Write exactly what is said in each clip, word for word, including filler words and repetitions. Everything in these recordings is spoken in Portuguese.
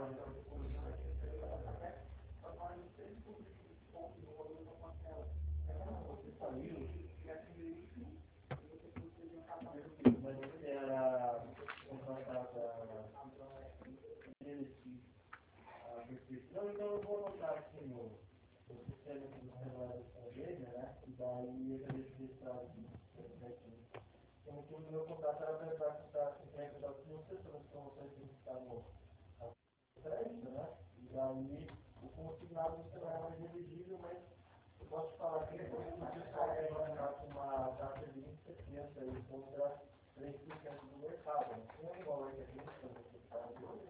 Não, então eu vou anotar aqui no, no sistema que você vai responder, né? E daí eu vou registrar aqui. Como que o meu contato era para entrar em contato com o contato financeiro, sobre as promoções que estão no crédito, né? E daí o consignado você não é mais elegível, mas eu posso falar que o pessoal vai entrar com uma taxa de vinte por cento aí contra três por cento do mercado. Não é igual a que a gente está no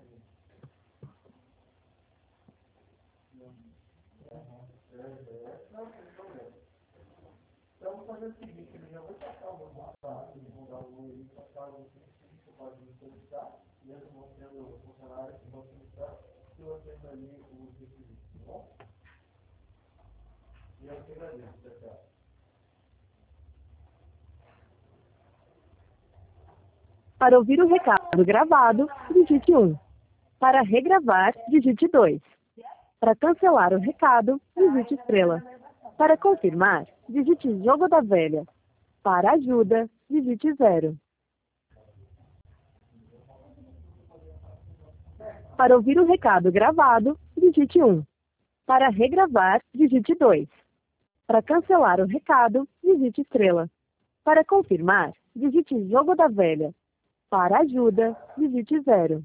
Então, vou fazer o seguinte, eu já vou passar o meu contato, vou dar o meu e passar o que você pode me solicitar, mesmo não sendo funcionário que vão solicitar, se eu atendo ali os requisitos, tá bom? E eu que agradeço, pessoal. Para ouvir o recado gravado, digite um. Para regravar, digite dois. Para cancelar o recado, digite estrela. Para confirmar, digite jogo da velha. Para ajuda, digite zero. Para ouvir o recado gravado, digite um. Para regravar, digite dois. Para cancelar o recado, digite estrela. Para confirmar, digite jogo da velha. Para ajuda, digite zero.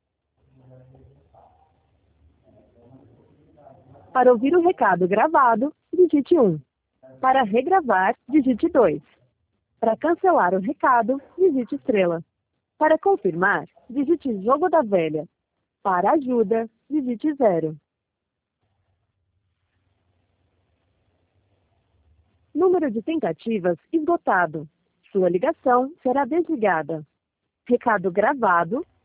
Para ouvir o recado gravado, digite um. Para regravar, digite dois. Para cancelar o recado, digite estrela. Para confirmar, digite jogo da velha. Para ajuda, digite zero. Número de tentativas esgotado. Sua ligação será desligada. Recado gravado